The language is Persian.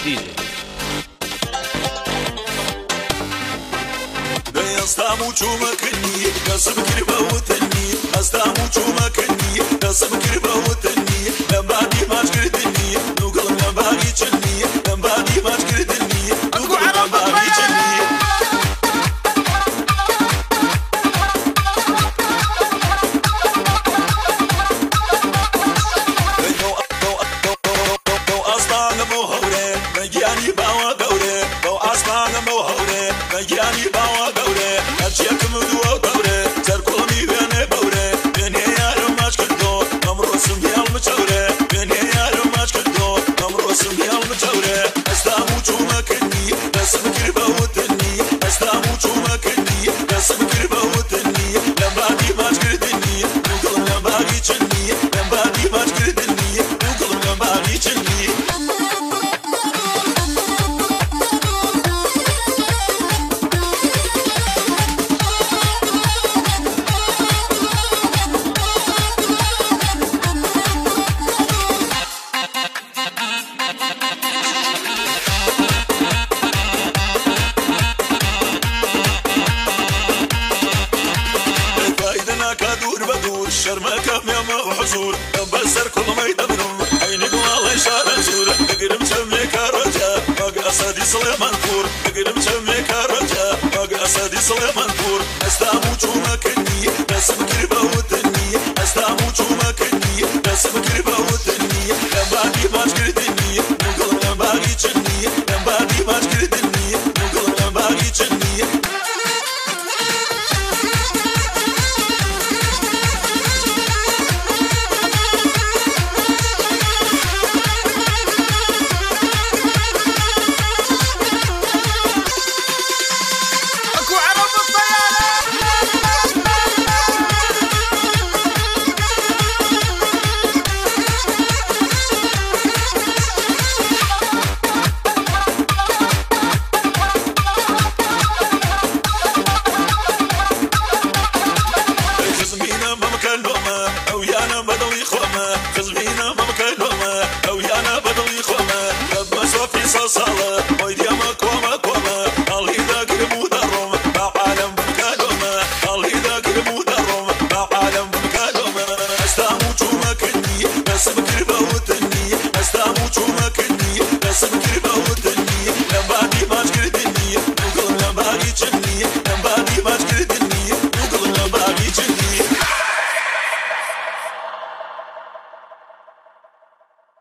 ديجي استامو چومکنی قسم کری باوتنی استامو چومکنی قسم کری باوتنی نبادی ماش کردنی نوگل نبادی چنی نبادی ماش کردنی نوگل نبادی چنی استانو موهوره نگیانی باوا دوره دو استانو موهوره نگیانی باوا چیکم دو دوره سرکومی بینه بوره بینه یارم ماش کردو نمروسم بیال مچوره بینه یارم ماش کردو نمروسم بیال مچوره استامو چومکنی قسم کری باوتنی استامو چومکنی قسم کری باوتنی نبادی ماش کردنی نوگل نبادی چنی نبادی ماش کردنی نوگل نبادی چنی شرمك يا حضور بسر كل ما يدبرم عيني والله شارع زور اقرم شمك رجا باقي اسدي سليمان فور اقرم شمك رجا باقي اسدي سليمان فور استامو چومکني قسم كري باوتني استامو چومکني قسم كري باوتني نبادي ماش كردني نوگل نبادي چني نبادي ماش كردني نوگل نبادي چني او يانا بدوي خوما خزبينا ما مكلومه او يانا بدوي خوما رب ما صافي صاصاله